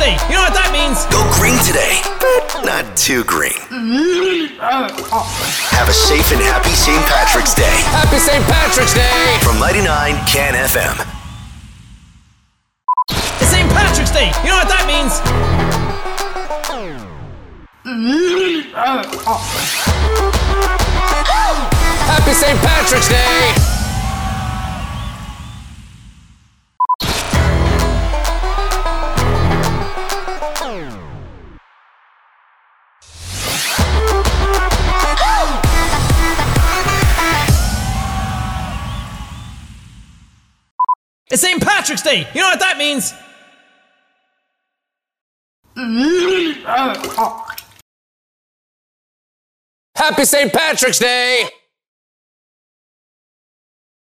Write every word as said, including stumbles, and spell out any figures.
Day. You know what that means? Go green today, but not too green. Have a safe and happy Saint Patrick's Day. Happy Saint Patrick's Day! From ninety-nine Can F M. It's Saint Patrick's Day. You know what that means? Happy Saint Patrick's Day! It's Saint Patrick's Day. You know what that means? Happy Saint Patrick's Day!